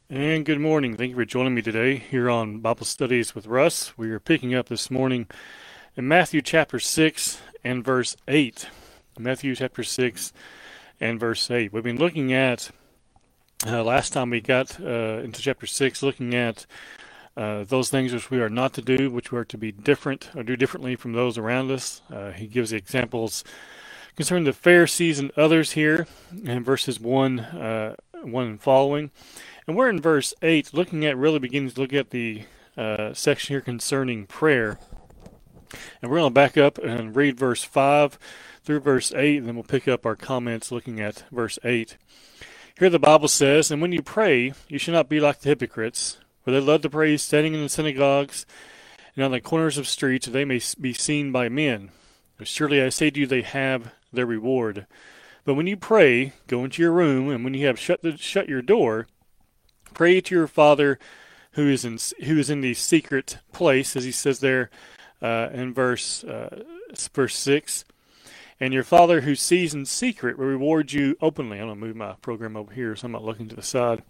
And good morning. Thank you for joining me today here on Bible Studies with Russ. We are picking up this morning in Matthew chapter 6 and verse 8. Matthew chapter 6 and verse 8. We've been looking at, last time we got into chapter 6, looking at those things which we are not to do, which we are to be different or do differently from those around us. He gives the examples concerning the Pharisees and others here in verses 1 and following. And we're in verse 8, really beginning to look at the section here concerning prayer. And we're going to back up and read verse 5 through verse 8, and then we'll pick up our comments looking at verse 8. Here the Bible says, "And when you pray, you should not be like the hypocrites, for they love to pray standing in the synagogues and on the corners of streets, that they may be seen by men. But surely I say to you, they have their reward. But when you pray, go into your room, and when you have shut your door, pray to your Father who is in the secret place," as he says there in verse 6. "And your Father who sees in secret will reward you openly." I'm going to move my program over here so I'm not looking to the side.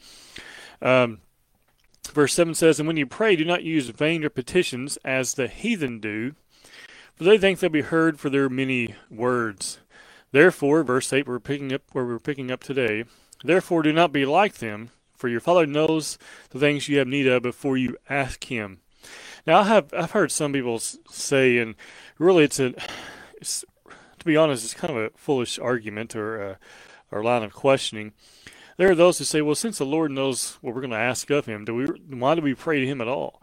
Verse 7 says, "And when you pray, do not use vain repetitions as the heathen do, for they think they'll be heard for their many words. Therefore," verse 8, we're picking up today, "therefore do not be like them, for your Father knows the things you have need of before you ask Him." Now, I've heard some people say, and really it's to be honest, it's kind of a foolish argument or line of questioning. There are those who say, well, since the Lord knows what we're going to ask of Him, why do we pray to Him at all?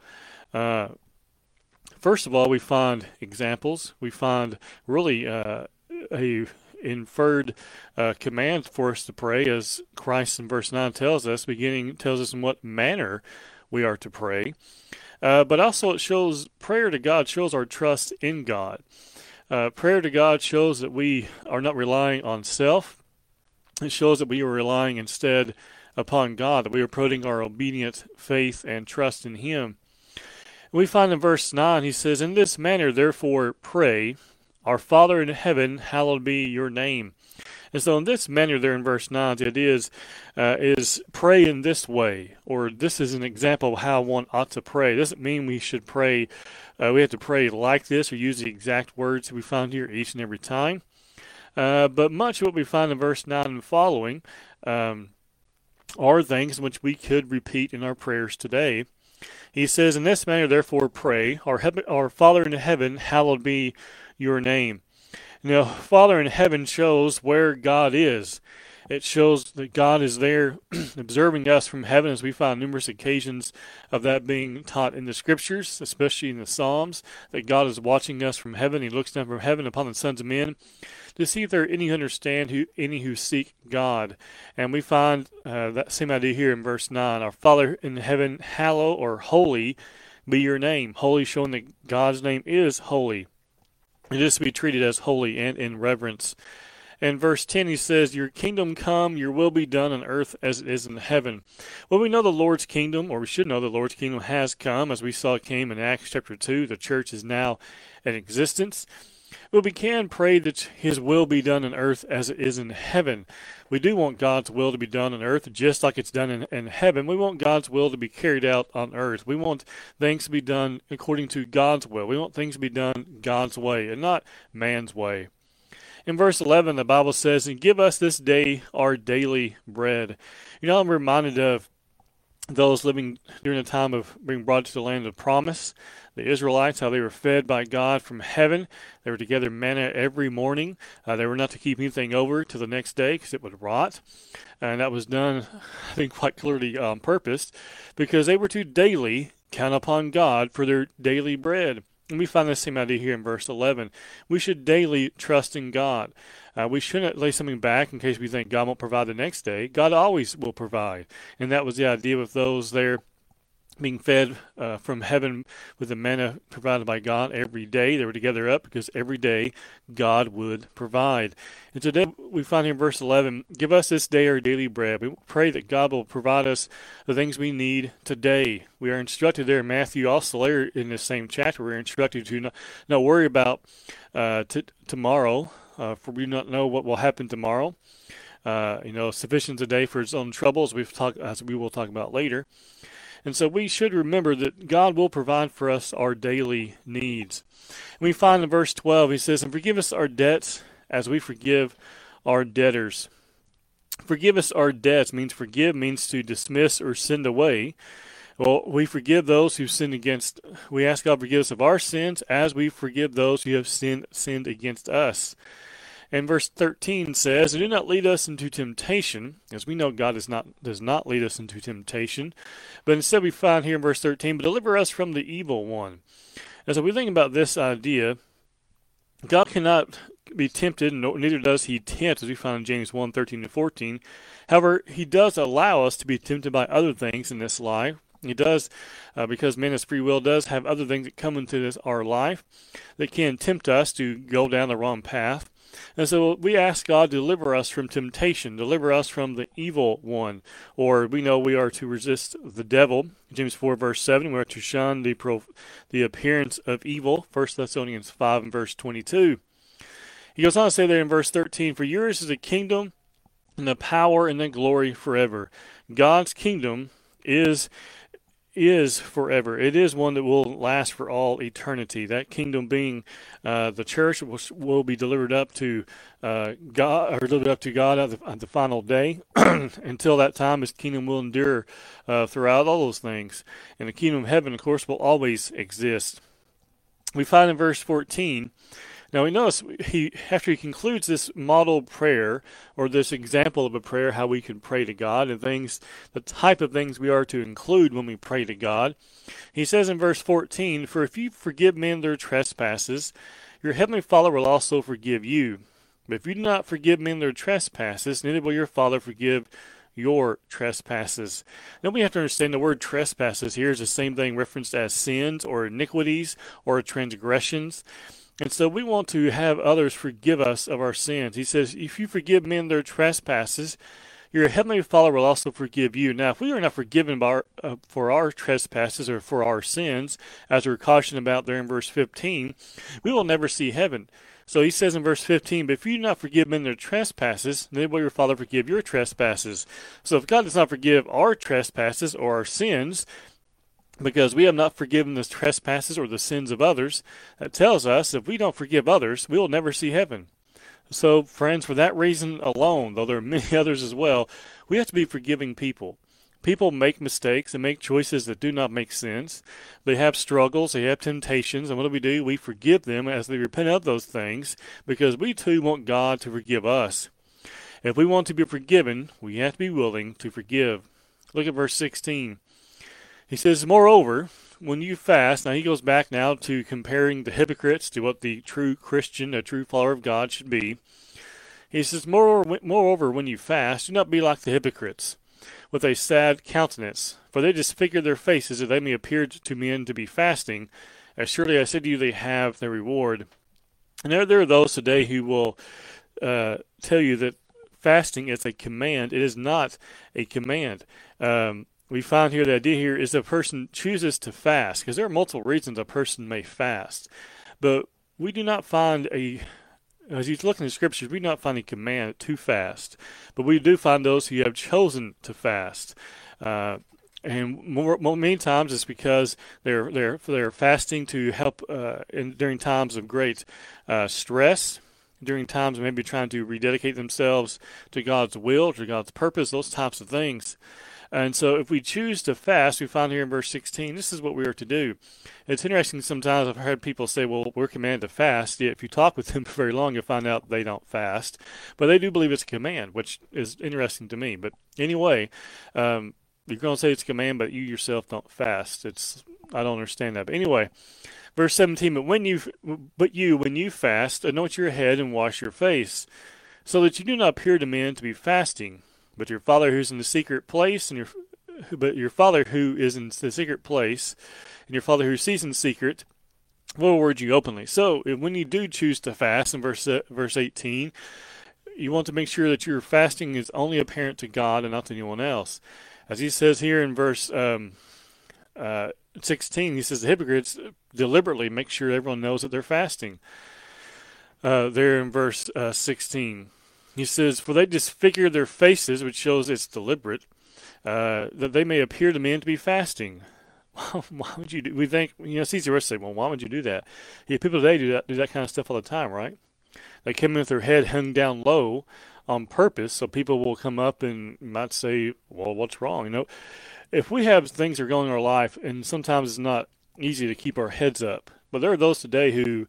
First of all, we find examples. We find really a inferred command for us to pray, as Christ in verse 9 tells us, tells us in what manner we are to pray. But also it shows prayer to God shows our trust in God. Prayer to God shows that we are not relying on self. It shows that we are relying instead upon God, that we are putting our obedient faith and trust in Him. And we find in verse 9, he says, "In this manner therefore pray, Our Father in heaven, hallowed be your name." And so in this manner there in verse 9, it is pray in this way, or this is an example of how one ought to pray. It doesn't mean we should pray, we have to pray like this or use the exact words we find here each and every time. But much of what we find in verse 9 and following are things which we could repeat in our prayers today. He says, "In this manner therefore pray, Our Father in heaven, hallowed be your name." Now, Father in heaven shows where God is. It shows that God is there observing us from heaven, as we find numerous occasions of that being taught in the Scriptures, especially in the Psalms, that God is watching us from heaven. He looks down from heaven upon the sons of men to see if there are any who seek God. And we find that same idea here in verse 9. "Our Father in heaven, hallowed," or holy, "be your name." Holy showing that God's name is holy. It is to be treated as holy and in reverence. In verse 10 he says, "Your kingdom come, your will be done on earth as it is in heaven." Well, we know the Lord's kingdom, or we should know the Lord's kingdom has come, as we saw it came in Acts chapter 2. The church is now in existence. But we can pray that His will be done on earth as it is in heaven. We do want God's will to be done on earth just like it's done in heaven. We want God's will to be carried out on earth. We want things to be done according to God's will. We want things to be done God's way and not man's way. In verse 11, the Bible says, "And give us this day our daily bread." You know, I'm reminded of those living during the time of being brought to the land of promise, the Israelites, how they were fed by God from heaven. They were to gather manna every morning. They were not to keep anything over to the next day because it would rot. And that was done, I think, quite clearly on purpose, because they were to daily count upon God for their daily bread. And we find the same idea here in verse 11. We should daily trust in God. We shouldn't lay something back in case we think God won't provide the next day. God always will provide. And that was the idea with those there being fed from heaven with the manna provided by God every day. They were to gather up because every day God would provide. And today we find here in verse 11, "Give us this day our daily bread." We pray that God will provide us the things we need today. We are instructed there in Matthew, also later in this same chapter, we're instructed to not worry about tomorrow, for we do not know what will happen tomorrow. Sufficient a day for its own troubles. As we will talk about later. And so we should remember that God will provide for us our daily needs. And we find in verse 12, he says, "And forgive us our debts as we forgive our debtors." Forgive us our debts means to dismiss or send away. Well, we forgive those who sin against. We ask God to forgive us of our sins as we forgive those who have sinned against us. And verse 13 says, "And do not lead us into temptation," as we know God does not lead us into temptation. But instead we find here in verse 13, "But deliver us from the evil one." And so we think about this idea, God cannot be tempted, neither does he tempt, as we find in James 1:13 to 14. However, he does allow us to be tempted by other things in this life. He does, because man has free will, does have other things that come into our life that can tempt us to go down the wrong path. And so we ask God to deliver us from temptation, deliver us from the evil one. Or we know we are to resist the devil. James 4 verse 7, we are to shun the appearance of evil. 1 Thessalonians 5 and verse 22. He goes on to say there in verse 13, "For yours is the kingdom and the power and the glory forever." God's kingdom is forever. It is one that will last for all eternity. That kingdom being the church, which will be delivered up to God, or delivered up to God at the final day. Until that time, His kingdom will endure throughout all those things. And the kingdom of heaven, of course, will always exist. We find in verse 14. Now we notice after he concludes this model prayer, or this example of a prayer, how we can pray to God and the type of things we are to include when we pray to God. He says in verse 14, "For if you forgive men their trespasses, your heavenly Father will also forgive you. But if you do not forgive men their trespasses, neither will your Father forgive your trespasses." Now we have to understand the word trespasses here is the same thing referenced as sins or iniquities or transgressions. And so we want to have others forgive us of our sins. He says, "If you forgive men their trespasses, your heavenly Father will also forgive you." Now, if we are not forgiven for our trespasses or for our sins, as we're cautioned about there in verse 15, we will never see heaven. So he says in verse 15, "But if you do not forgive men their trespasses, then will your Father forgive your trespasses." So if God does not forgive our trespasses or our sins, because we have not forgiven the trespasses or the sins of others, that tells us if we don't forgive others, we will never see heaven. So, friends, for that reason alone, though there are many others as well, we have to be forgiving people. People make mistakes and make choices that do not make sense. They have struggles, they have temptations, and what do? We forgive them as they repent of those things, because we too want God to forgive us. If we want to be forgiven, we have to be willing to forgive. Look at verse 16. He says, "Moreover, when you fast," now he goes back now to comparing the hypocrites to what the true Christian, a true follower of God should be. He says, Moreover, when you fast, do not be like the hypocrites, with a sad countenance, for they disfigure their faces, that they may appear to men to be fasting. As surely I say to you, they have their reward." And there are those today who will tell you that fasting is a command. It is not a command. We find here the idea here is a person chooses to fast, because there are multiple reasons a person may fast. But we do not find as you look in the scriptures, we do not find a command to fast. But we do find those who have chosen to fast. And many times it's because they're fasting to help during times of great stress, during times of maybe trying to rededicate themselves to God's will, to God's purpose, those types of things. And so if we choose to fast, we find here in verse 16, this is what we are to do. It's interesting, sometimes I've heard people say, well, we're commanded to fast. Yet if you talk with them for very long, you'll find out they don't fast. But they do believe it's a command, which is interesting to me. But anyway, you're going to say it's a command, but you yourself don't fast. I don't understand that. But anyway, verse 17, when you fast, anoint your head and wash your face, so that you do not appear to men to be fasting, but your Father who's in the secret place, and your Father who is in the secret place, and your Father who sees in secret, will reward you openly. So when you do choose to fast, in verse 18, you want to make sure that your fasting is only apparent to God and not to anyone else. As he says here in verse 16, he says the hypocrites deliberately make sure everyone knows that they're fasting. There in verse 16. He says, "For they disfigure their faces," which shows it's deliberate, that they may appear to men to be fasting. Why would you do? We think, it's easy for us to say, well, why would you do that? Yeah, people today do that kind of stuff all the time, right? They come in with their head hung down low on purpose, so people will come up and might say, well, what's wrong? If we have things that are going in our life, and sometimes it's not easy to keep our heads up, but there are those today who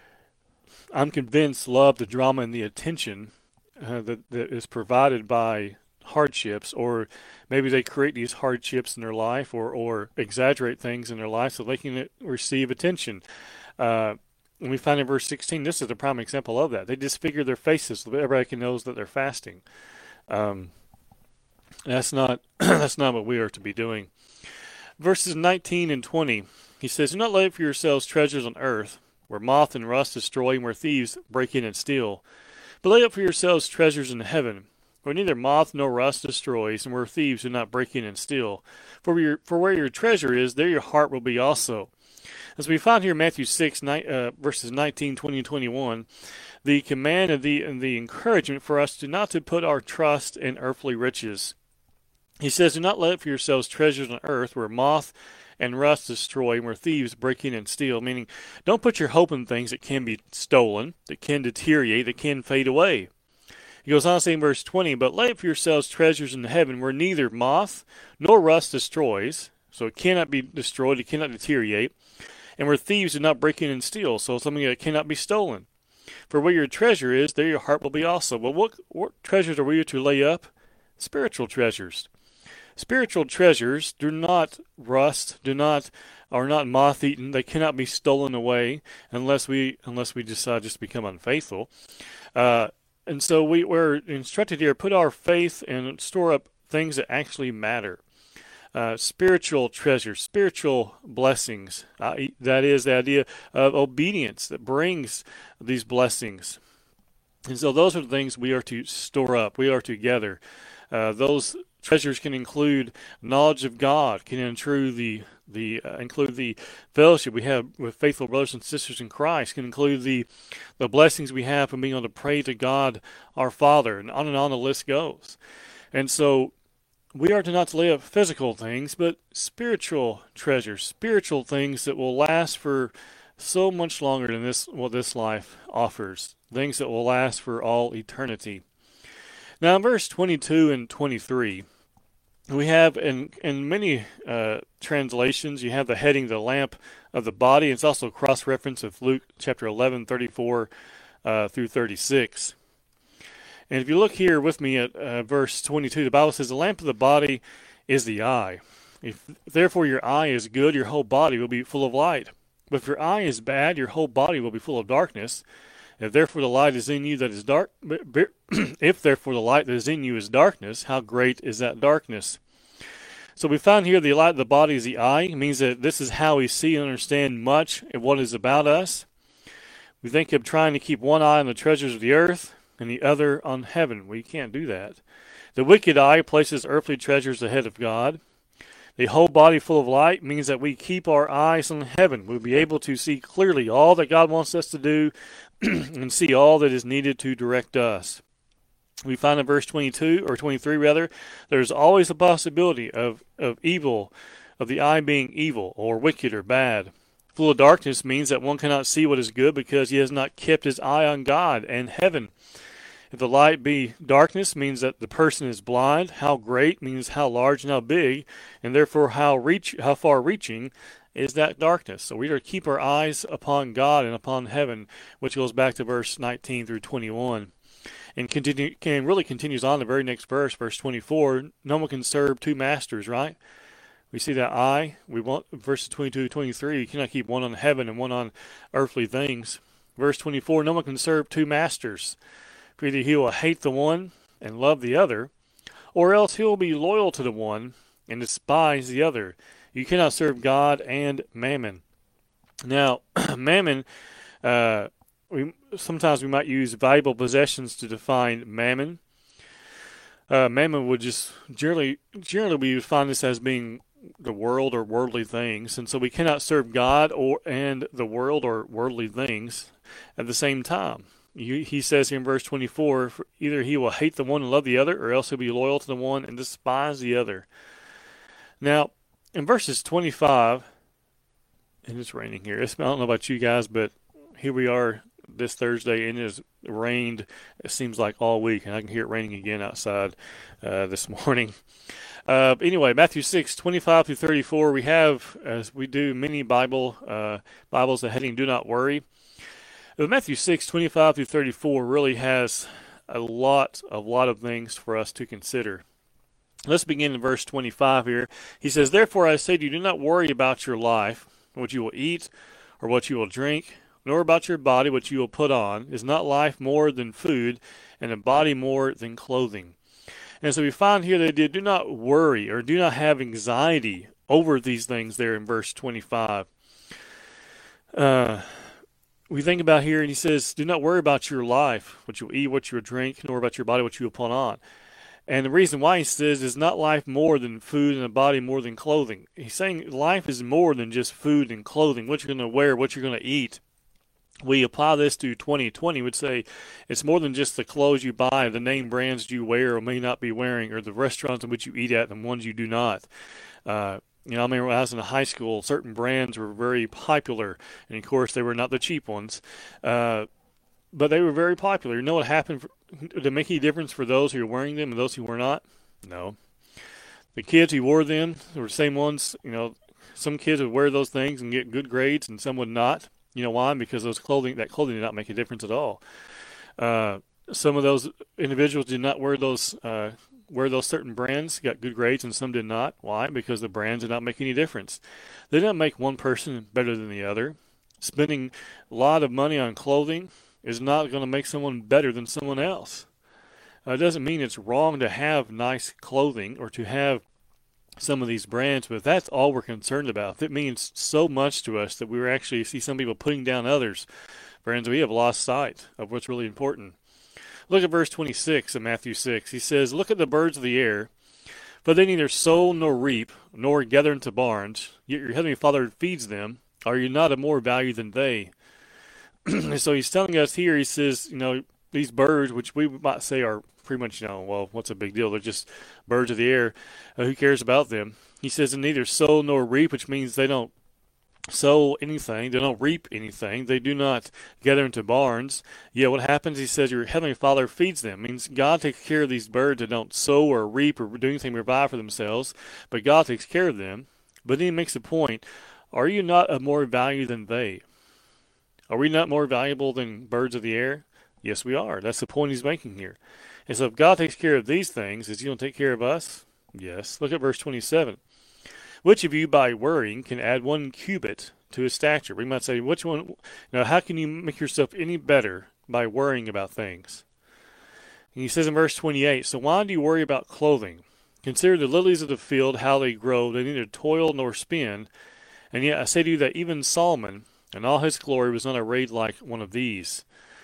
I'm convinced love the drama and the attention that is provided by hardships, or maybe they create these hardships in their life, or exaggerate things in their life so they can receive attention. And we find in verse 16, this is a prime example of that. They disfigure their faces so that everybody knows that they're fasting. Um, that's not that's not what we are to be doing. Verses 19 and 20, he says, "Do not lay up for yourselves treasures on earth, where moth and rust destroy, and where thieves break in and steal. But lay up for yourselves treasures in heaven, where neither moth nor rust destroys, and where thieves do not break in and steal. For where your treasure is, there your heart will be also." As we find here in Matthew 6, verses 19, 20, and 21, the command and the encouragement for us not to put our trust in earthly riches. He says, "Do not lay up for yourselves treasures on earth, where moth and rust destroy, and where thieves break in and steal." Meaning, don't put your hope in things that can be stolen, that can deteriorate, that can fade away. He goes on to say in verse 20, "But lay up for yourselves treasures in heaven, where neither moth nor rust destroys," so it cannot be destroyed, it cannot deteriorate, "and where thieves do not break in and steal," so something that cannot be stolen. "For where your treasure is, there your heart will be also." Well, what treasures are we to lay up? Spiritual treasures. Spiritual treasures do not rust, are not moth-eaten. They cannot be stolen away unless we decide just to become unfaithful. And so we're instructed here: put our faith and store up things that actually matter. Spiritual treasures, spiritual blessings. That is the idea of obedience that brings these blessings. And so those are the things we are to store up. We are to gather. Those treasures can include knowledge of God, can include include the fellowship we have with faithful brothers and sisters in Christ, can include the blessings we have from being able to pray to God our Father, and on the list goes. And so we are to not lay up physical things, but spiritual treasures, spiritual things that will last for so much longer than what this life offers, things that will last for all eternity. Now, in verse 22 and 23, we have in many translations, you have the heading, "the lamp of the body." It's also cross-referenced with Luke chapter 11, 34 through 36. And if you look here with me at verse 22, the Bible says, "The lamp of the body is the eye. If therefore your eye is good, your whole body will be full of light. But if your eye is bad, your whole body will be full of darkness. If therefore the light is in you that is dark, if therefore the light that is in you is darkness, how great is that darkness?" So we find here the light of the body is the eye. It means that this is how we see and understand much of what is about us. We think of trying to keep one eye on the treasures of the earth and the other on heaven. We can't do that. The wicked eye places earthly treasures ahead of God. The whole body full of light means that we keep our eyes on heaven. We'll be able to see clearly all that God wants us to do and see all that is needed to direct us. We find in verse 22, or 23 rather, there's always a possibility of evil, of the eye being evil or wicked or bad. Full of darkness means that one cannot see what is good because he has not kept his eye on God and heaven. If the light be darkness, means that the person is blind. How great means how large and how big, and therefore how far-reaching is that darkness. So we are to keep our eyes upon God and upon heaven, which goes back to verse 19 through 21. And really continues on the very next verse, verse 24. No one can serve two masters, right? We see that eye. We want verses 22 to 23. You cannot keep one on heaven and one on earthly things. Verse 24, no one can serve two masters. For either he will hate the one and love the other, or else he will be loyal to the one and despise the other. You cannot serve God and mammon. Now, mammon, sometimes we might use valuable possessions to define mammon. Mammon would just generally we would find this as being the world or worldly things, and so we cannot serve God and the world or worldly things at the same time. He says here in verse 24, either he will hate the one and love the other, or else he'll be loyal to the one and despise the other. Now, in verses 25, and it's raining here. I don't know about you guys, but here we are this Thursday, and it has rained, it seems like, all week, and I can hear it raining again outside this morning. Anyway, Matthew 6:25 through 34, we have, as we do many Bibles, the heading, Do Not Worry. But Matthew 6:25 through 34 really has a lot of things for us to consider. Let's begin in verse 25 here. He says, Therefore I say to you, do not worry about your life, what you will eat, or what you will drink, nor about your body, what you will put on. Is not life more than food, and a body more than clothing? And so we find here that they do not worry or do not have anxiety over these things there in verse 25. We think about here, and he says, do not worry about your life, what you will eat, what you will drink, nor about your body, what you will put on. And the reason why he says is not life more than food and a body more than clothing. He's saying life is more than just food and clothing, what you're going to wear, what you're going to eat. We apply this to 2020, would say it's more than just the clothes you buy, the name brands you wear or may not be wearing, or the restaurants in which you eat at and the ones you do not. I remember when I was in high school, certain brands were very popular, and of course they were not the cheap ones, but they were very popular. You know what happened? Did it make any difference for those who were wearing them and those who were not? No. The kids who wore them were the same ones. Some kids would wear those things and get good grades, and some would not. You know why? Because that clothing did not make a difference at all. Some of those individuals did not wear those certain brands, got good grades, and some did not. Why? Because the brands did not make any difference. They didn't make one person better than the other. Spending a lot of money on clothing is not going to make someone better than someone else. It doesn't mean it's wrong to have nice clothing or to have some of these brands, but that's all we're concerned about. It means so much to us that we actually see some people putting down others. Friends, we have lost sight of what's really important. Look at verse 26 of Matthew 6. He says, Look at the birds of the air, for they neither sow nor reap, nor gather into barns, yet your heavenly Father feeds them. Are you not of more value than they? So he's telling us here, he says, these birds, which we might say are pretty much, well, what's a big deal? They're just birds of the air. Who cares about them? He says, and neither sow nor reap, which means they don't sow anything. They don't reap anything. They do not gather into barns. Yet what happens? He says, your heavenly Father feeds them. It means God takes care of these birds that don't sow or reap or do anything to provide for themselves, but God takes care of them. But then he makes a point. Are you not of more value than they? Are we not more valuable than birds of the air? Yes, we are. That's the point he's making here. And so if God takes care of these things, is he going to take care of us? Yes. Look at verse 27. Which of you by worrying can add 1 cubit to his stature? We might say, which one? How can you make yourself any better by worrying about things? And he says in verse 28, So why do you worry about clothing? Consider the lilies of the field, how they grow. They neither toil nor spin. And yet I say to you that even Solomon, in all his glory, was not arrayed like one of these.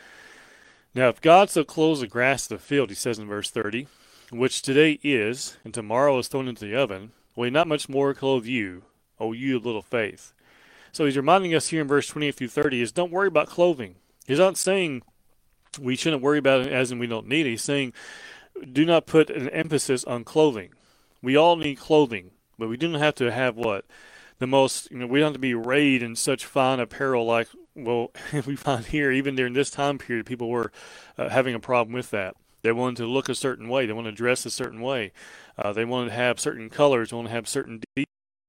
Now, if God so clothes the grass of the field, he says in verse 30, which today is, and tomorrow is thrown into the oven, will he not much more clothe you, O you of little faith? So he's reminding us here in verse 28 through 30 is don't worry about clothing. He's not saying we shouldn't worry about it as in we don't need it. He's saying do not put an emphasis on clothing. We all need clothing, but we do not have to have what? The most, we don't have to be arrayed in such fine apparel like, we find here, even during this time period, people were having a problem with that. They wanted to look a certain way. They wanted to dress a certain way. They wanted to have certain colors. They wanted to have certain details.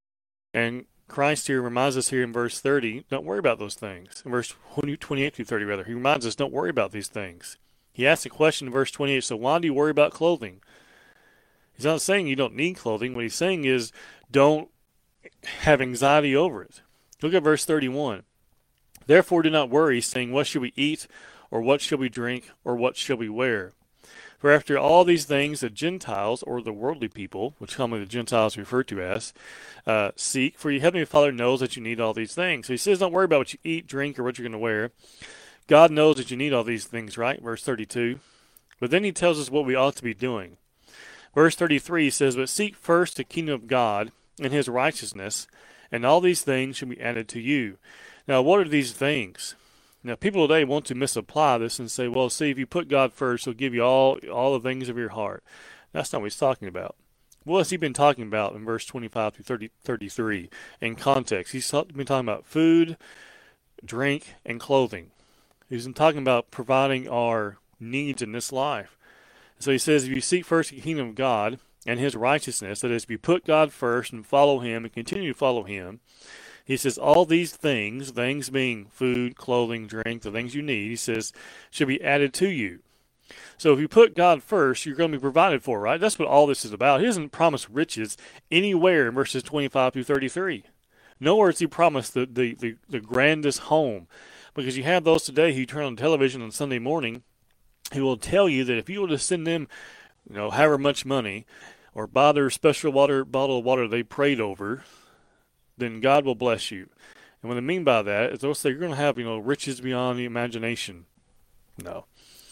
And Christ here reminds us here in verse 30, don't worry about those things. In verse 28 through 30, rather, he reminds us, don't worry about these things. He asks a question in verse 28, so why do you worry about clothing? He's not saying you don't need clothing. What he's saying is don't have anxiety over it. Look at verse 31. Therefore do not worry, saying, what shall we eat, or what shall we drink, or what shall we wear? For after all these things the Gentiles, or the worldly people, which commonly the Gentiles refer to as, seek, for your heavenly Father knows that you need all these things. So he says don't worry about what you eat, drink, or what you're going to wear. God knows that you need all these things, right? Verse 32. But then he tells us what we ought to be doing. Verse 33 says, but seek first the kingdom of God and his righteousness, and all these things shall be added to you. Now, what are these things? Now, people today want to misapply this and say, well, see, if you put God first, he'll give you all the things of your heart. That's not what he's talking about. What has he been talking about in verse 25 through 33 in context? He's been talking about food, drink, and clothing. He's been talking about providing our needs in this life. So he says, if you seek first the kingdom of God and his righteousness, that is, if you put God first and follow him and continue to follow him, he says all these things being food, clothing, drink, the things you need, he says, should be added to you. So if you put God first, you're going to be provided for, right? That's what all this is about. He doesn't promise riches anywhere in verses 25 through 33. Nowhere does he promise the grandest home. Because you have those today who turn on television on Sunday morning who will tell you that if you were to send them, however much money, or buy their special bottle of water they prayed over, then God will bless you. And what I mean by that is they'll say you're going to have, riches beyond the imagination. No.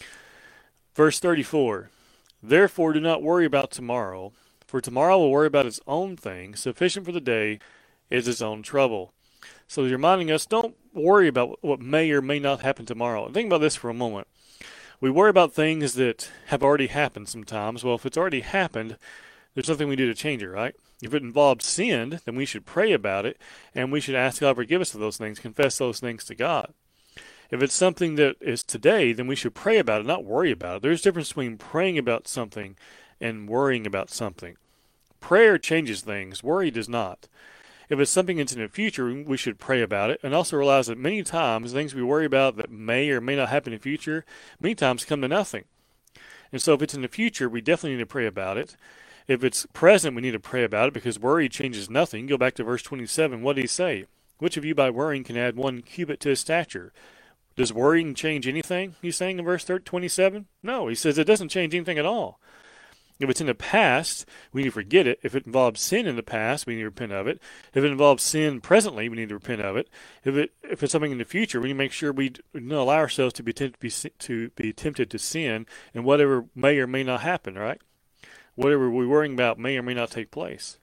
Verse 34, therefore do not worry about tomorrow, for tomorrow will worry about its own thing. Sufficient for the day is its own trouble. So he's reminding us, don't worry about what may or may not happen tomorrow. Think about this for a moment. We worry about things that have already happened sometimes. Well, if it's already happened, there's nothing we do to change it, right? If it involves sin, then we should pray about it, and we should ask God to forgive us of those things, confess those things to God. If it's something that is today, then we should pray about it, not worry about it. There's a difference between praying about something and worrying about something. Prayer changes things. Worry does not. If it's something that's in the future, we should pray about it, and also realize that many times things we worry about that may or may not happen in the future, many times come to nothing. And so if it's in the future, we definitely need to pray about it. If it's present, we need to pray about it because worry changes nothing. Go back to verse 27. What did he say? Which of you by worrying can add 1 cubit to his stature? Does worrying change anything, he's saying in verse 27? No, he says it doesn't change anything at all. If it's in the past, we need to forget it. If it involves sin in the past, we need to repent of it. If it involves sin presently, we need to repent of it. If it's something in the future, we need to make sure we don't allow ourselves to be tempted to sin, and whatever may or may not happen, right? Whatever we're worrying about may or may not take place.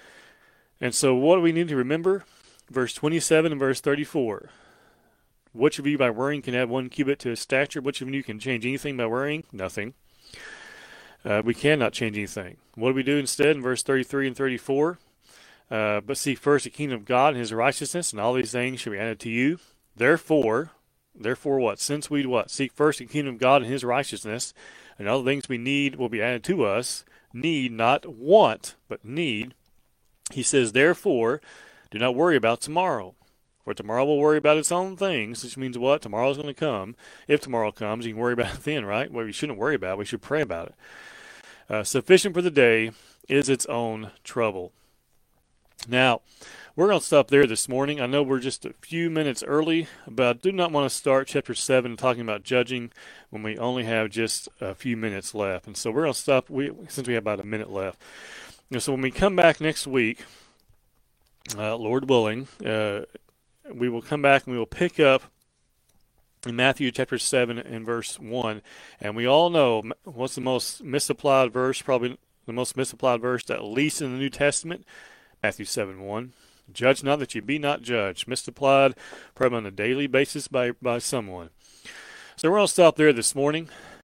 And so what do we need to remember? Verse 27 and verse 34. Which of you by worrying can add 1 cubit to his stature? Which of you can change anything by worrying? Nothing. We cannot change anything. What do we do instead in verse 33 and 34? But seek first the kingdom of God and his righteousness, and all these things shall be added to you. Therefore what? Since we what? Seek first the kingdom of God and his righteousness, and all the things we need will be added to us. Need, not want, but need. He says, therefore, do not worry about tomorrow. For tomorrow will worry about its own things, which means what? Tomorrow's going to come. If tomorrow comes, you can worry about it then, right? Well, we shouldn't worry about it. We should pray about it. Sufficient for the day is its own trouble. Now, we're going to stop there this morning. I know we're just a few minutes early, but I do not want to start chapter 7 talking about judging when we only have just a few minutes left. And so we're going to stop since we have about a minute left. So when we come back next week, Lord willing, we will come back and we will pick up in Matthew chapter 7 and verse 1. And we all know what's the most misapplied verse, probably the most misapplied verse, at least in the New Testament, Matthew 7:1. Judge not that you be not judged. Misapplied probably on a daily basis by someone. So we're going to stop there this morning.